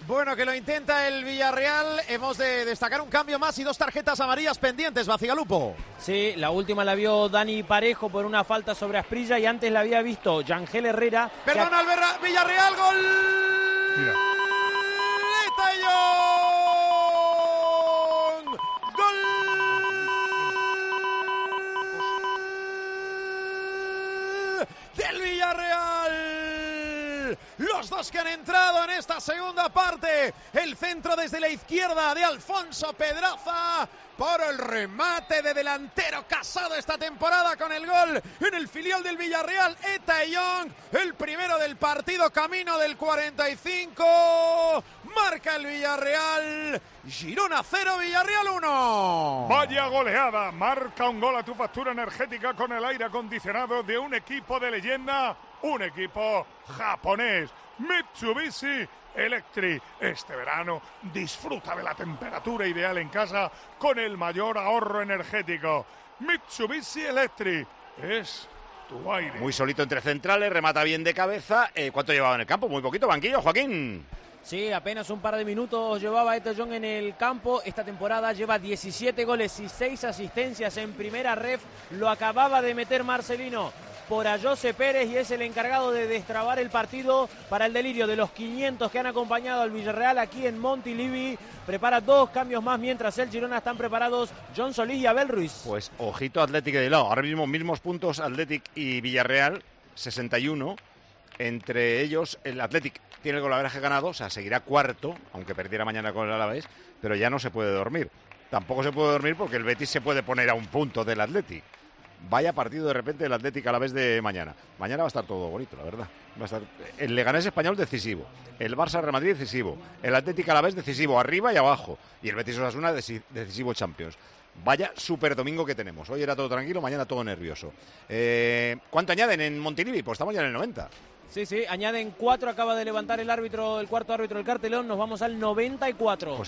Bueno, que lo intenta el Villarreal. Hemos de destacar un cambio más y 2 tarjetas amarillas pendientes, Bacigalupo. Sí, la última la vio Dani Parejo por una falta sobre Asprilla y antes la había visto Yangel Herrera. Perdona, Villarreal, gol. Mira. Gol del Villarreal. Los dos que han entrado en esta segunda parte. El centro desde la izquierda de Alfonso Pedraza. Por el remate de delantero Casado esta temporada con el gol en el filial del Villarreal, Etaillón, el primero del partido, camino del 45. Marca el Villarreal. Girona 0, Villarreal 1. Vaya goleada. Marca un gol a tu factura energética con el aire acondicionado de un equipo de leyenda. Un equipo japonés. Mitsubishi Electric. Este verano disfruta de la temperatura ideal en casa con el mayor ahorro energético. Mitsubishi Electric es tu aire. Muy solito entre centrales, remata bien de cabeza. ¿Cuánto llevaba en el campo? Muy poquito, banquillo, Joaquín. Sí, apenas un par de minutos llevaba Etaillón en el campo. Esta temporada lleva 17 goles y 6 asistencias en primera ref. Lo acababa de meter Marcelino por a José Pérez y es el encargado de destrabar el partido para el delirio de los 500 que han acompañado al Villarreal aquí en Montilivi. Prepara 2 cambios más mientras el Girona están preparados John Solís y Abel Ruiz. Pues ojito Athletic de lado. Ahora mismo mismos puntos Athletic y Villarreal, 61. Entre ellos el Athletic tiene el golaveraje ganado, o sea, seguirá cuarto, aunque perdiera mañana con el Alavés, pero ya no se puede dormir. Tampoco se puede dormir porque el Betis se puede poner a un punto del Athletic. Vaya partido de repente el Athletic Alavés de mañana. Mañana va a estar todo bonito, la verdad. Va a estar el Leganés Español decisivo, el Barça Real Madrid decisivo, el Athletic Alavés decisivo, arriba y abajo, y el Betis Osasuna decisivo Champions. Vaya super domingo que tenemos. Hoy era todo tranquilo, mañana todo nervioso. ¿Cuánto añaden en Montilivi? Pues estamos ya en el 90. Sí, añaden 4, acaba de levantar el cuarto árbitro del cartelón, nos vamos al 94. Pues